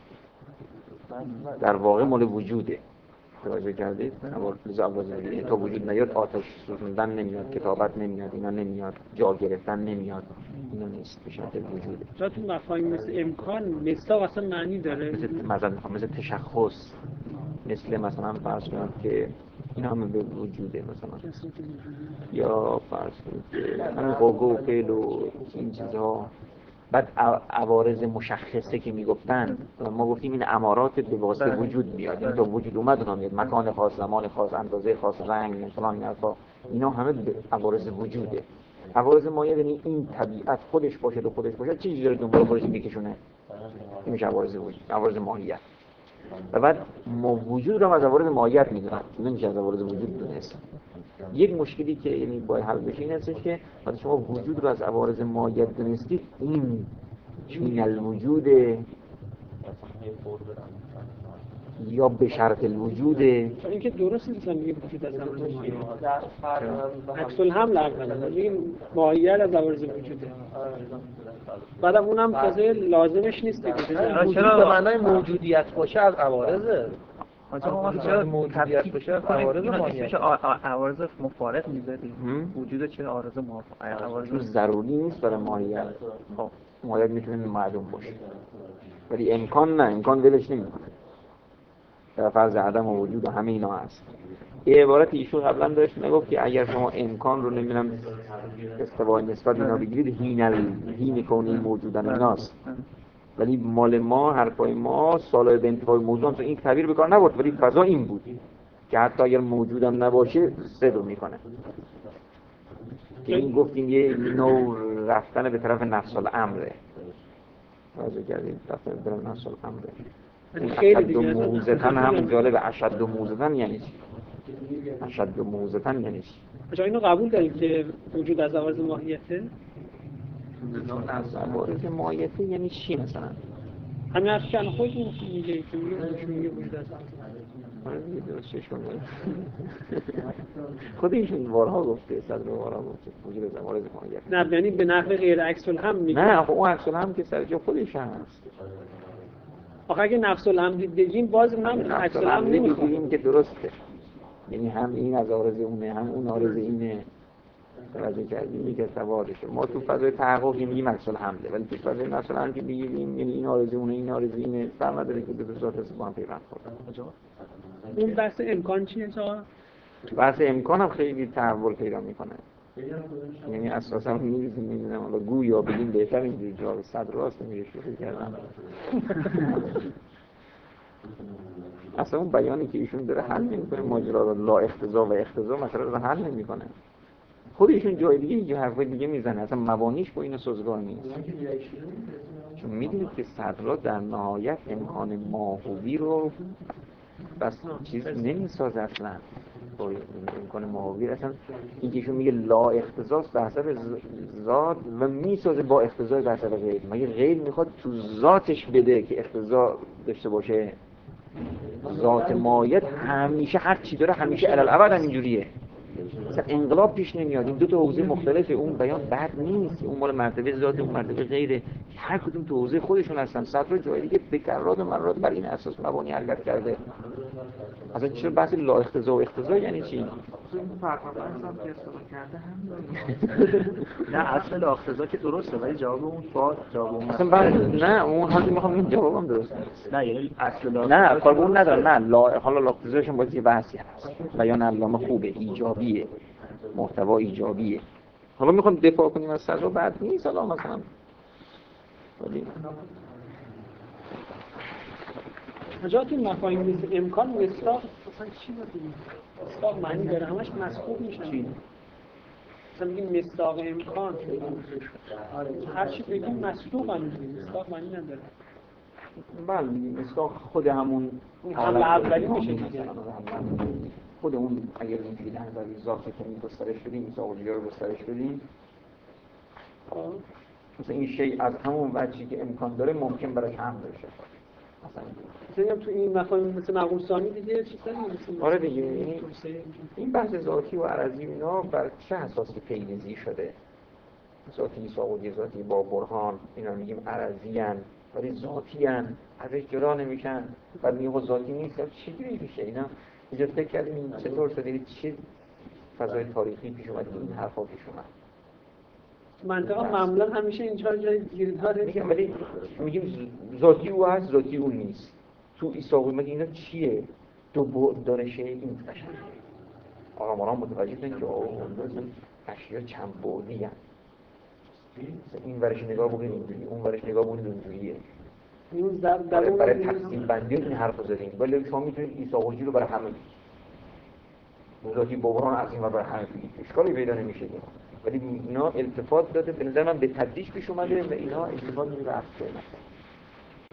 در واقع مال وجوده. توجه کردید؟ تا وجود نیاد آتش سوزوندن نمیاد، کتابت نمیاد، اینا نمیاد، جا گرفتن نمیاد، اینا نیست، به شرط وجوده. جا تو مفاهیم مثل امکان مصداق اصلا معنی داره، مثل تشخص، مثل مثلا فرض کنید که این همه به وجوده مثلا، یا فرض کنید که همین قوقو و فعل و این چیزها. بعد عوارض مشخصه که میگفتن، ما گفتیم این امارات به واسطه وجود میاد، یعنی تا وجود اومد اونا میاد، مکان خاص، زمان خاص، اندازه خاص، رنگ مثلا این حرفا، اینا همه عوارض وجوده. عوارض مایه یعنی این طبیعت خودش باشه و خودش باشه، چیزی داره دنبال خودش میکشونه، این میشه عوارض وجود، عوارض ماهیت. و بعد ما وجود رو از عوارض ماهیت میدونن، نمیشه از عوارض وجود دونست. یک مشکلی که یعنی باید حل بشه این هستش که وقتی شما وجود رو از عوارض ماهیت دونستید، این چین الوجود یا به شرط الوجود، این که درست نیست میگه وجود از عوارض ماهیت، عکس الحمل اولا میگیم ماهیت از عوارض وجوده، بعدم اونم تازه لازمش نیست دیگه. چرا به معنای موجودیت باشه از عوارضه؟ آقا چرا موجودیت باشه عوارض ماهیت؟ عوارض مفارق میذاری وجود چه عارض عوارض ضروری نیست برای ماهیت. خب ماهیت میتونه معلوم باشه ولی امکان نه، امکان ولش نمیکنه، در فرض عدم و وجود و همه اینا هست. یه عبارت ایشون قبلا داشت میگفت که اگر شما امکان رو نمیدونم استوای نسبت اینا بگیرید، هین کونی موجودن ایناست، ولی مال ما حرفای ما سالای به انتفاع موضوع این تعبیر بکار نبود، ولی فضا این بود که حتی اگر موجودم نباشه صدر میکنه، که این گفتیم یه نوع رفتن به طرف نفس الامره. واضح کردیم رفتن به طرف نفس الامره. اشد موزتن هم جالب، اشد موزتن یعنی چی؟ اشد موزتن یعنی چی؟ آیا اینو قبول داریم که وجود از عوارض ماهیته؟ از عوارض ماهیته یعنی چی مثلا؟ همین حرفی که الان خودتون میگه که میگه وجود از خود ایشون بارها گفته، صدر بارها گفته وجود از عوارض ماهیت. نه یعنی به نحو غیر عکس الحمل میگه. نه آخه اون عکس الحمل که سر جا خودش هست. آخه اگه نفس الحمل بگیم باز هم عکس الحمل نمیخوام که درسته، یعنی هم این از عارض اونه هم اون عارض اینه. توجه کردیم که سوادشه. ما تو فضای تحقق میگیم عکس الحمله، ولی تو فضای نفس الحمل که میگیم یعنی این عارض اونه این عارض اینه، فرق نداره که دو ذات هست با هم پیوند خورده. اون بحث امکان چیه جا؟ بحث امکان هم خیلی تحول پیدا میکنه، یعنی اساسا می‌ریزیم نمیدونم حالا گویا بگیم بهتر اینجوری جواب صد راست نمیشه شروع کردم. اصلا اون بیانی که ایشون داره حل نمی‌کنه ماجرا رو، لا اختزا و اختزا مثلا رو حل نمی‌کنه. خود ایشون جای دیگه یه حرفای دیگه میزنه، اصلا مبانیش با این سازگار نیست. چون میدونید که صدرا در نهایت امکان ماهوی رو بس چیز نمیسازه اصلا. با امکان ماهوی اصلا این که ایشون میگه لا اختزاست به حسب ذات و میسازه با اختزای به حسب غیر. مگه غیر میخواد تو ذاتش بده که اختزا داشته باشه؟ ذات مایت همیشه هر چی داره همیشه الالعبد هم اینجوریه. مثلا انقلاب پیش نمیاد. این دو تا حوزه مختلفه. اون بیان بد نیست، اون مال مرتبه ذات، اون مرتبه غیره، هر کدوم تو حوزه خودشون هستن. صدر جای دیگه به کرات و مرات بر این اساس مبانی حرکت کرده. اصلا چرا بحث لا اقتضا و اقتضا یعنی چی؟ این فرق‌آمیز هم که استفاده کرده هم نه اصل لا اقتضا که درسته، ولی جواب اون سوال جواب اون اصلا نه اون حالی میخوام این جوابم درست نیست. نه یعنی اصل لا نه کار به اون ندارم. نه حالا لا اقتضاشون باید یه بحثی هست. بیان علامه خوبه، ایجابیه، محتوا ایجابیه. حالا میخوام دفاع کنیم از صدر بعد نیست. حالا مثلا ولی جا تو مفاهیم مثل امکان مصداق مثلا چی بودیم؟ مصداق معنی داره همش مسخوب میشن. مثلا میگیم مصداق امکان، هر چی بگیم مسلوق هم میگیم، مصداق معنی نداره. بله مصداق خود همون حمل اولی میشه دیگه. خود اون اگر اینجوری نظری ذاتی که گسترش بدیم، میثاق رو گسترش بدیم، مثلا این شی از همون وجهی که امکان داره ممکن براش حمل بشه. مثلا تو این مفاهیم مثل معقول ثانی دیگه چیزایی مثل آره دیگه این بحث ذاتی و عرضی اینا بر چه اساسی پیریزی شده؟ ذاتی ساقودی ذاتی با برهان اینا میگیم عرضی ان ولی ذاتی ان، ازش جدا نمیشن. بعد میگه ذاتی نیست. چجوری میشه اینا؟ اینجا فکر کردیم این چطور شده؟ چه فضای تاریخی پیش اومد این حرفا پیش اومد؟ منطقه معمولا همیشه اینجا جای گیر داره. میگم ولی میگیم ذاتی او هست، ذاتی او نیست. تو عیسی قیمت اینا چیه؟ دو بعد داره شی این قشنگه. آقا ما متوجه شدن که مثلا اشیا چند بعدی هستند. این ورش نگاه بکنید اینجوری، اون ورش نگاه بکنید اونجوریه. اون در برای تقسیم بندی این حرفو زدیم. ولی شما میتونید عیسی رو برای همه ذاتی بحران از این ور برای همه بگید. اشکالی پیدا نمیشه. ولی اینا التفات داده به نظر من به تدریج پیش اومده و اینا التفات میده به اصل.